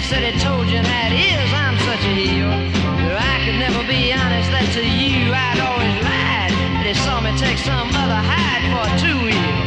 said he told you that is, I'm such a heel. I could never be honest that to you I'd always lied. That he saw me take some other hide for a two-wheel.